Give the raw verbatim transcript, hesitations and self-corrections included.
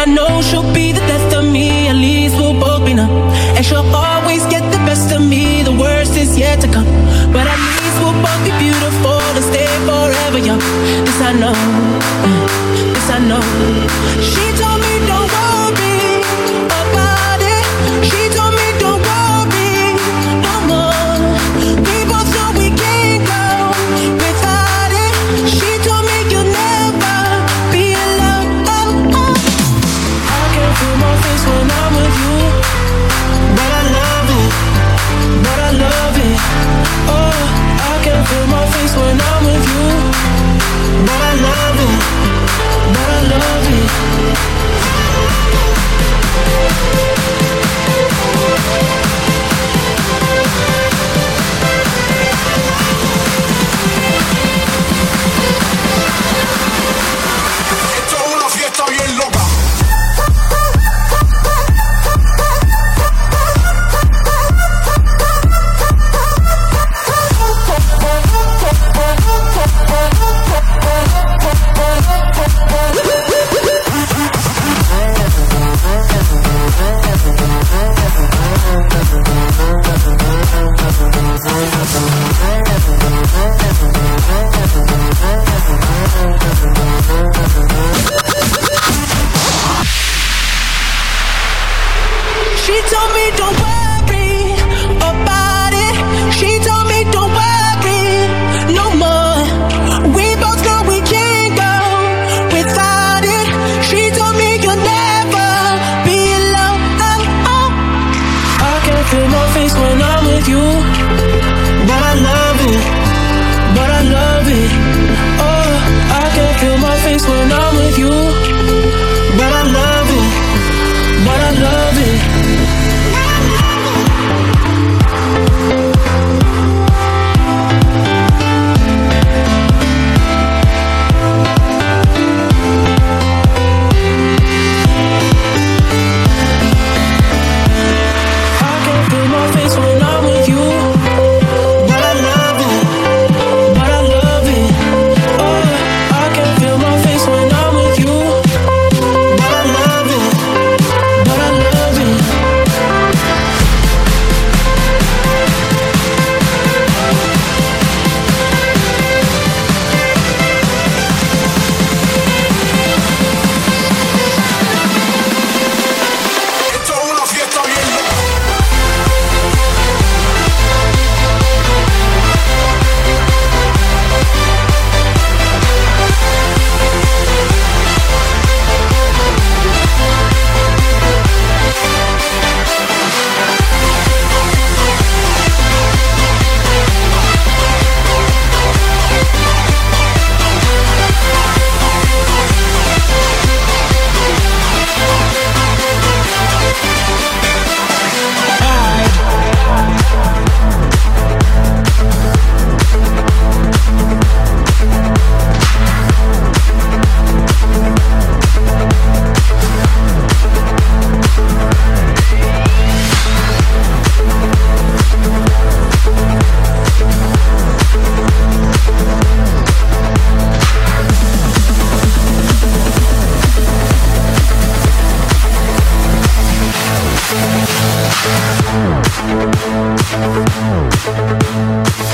I know she'll be the death of me. At least we'll both be numb. And she'll always get the best of me. The worst is yet to come. But at least we'll both be beautiful and stay forever young. This I know, this I know. She told me don't worry about it. She told me don't worry no more. We both know we can't go without it. She told me you'll never be alone. Oh, oh. I can feel my face when I'm with you, but I love it, but I love it. Oh, I can feel my face when I'm with you, but I love it, but I love it. Esto es una fiesta bien loca. She told me don't worry about it. She told me don't worry no more. We both know we can't go without it. She told me you'll never be alone. Oh, oh. I can feel my face when I'm with you, but I love it, but I love it. Oh, I can feel my face when I'm with you, but I love it, but I love it. We'll be right back.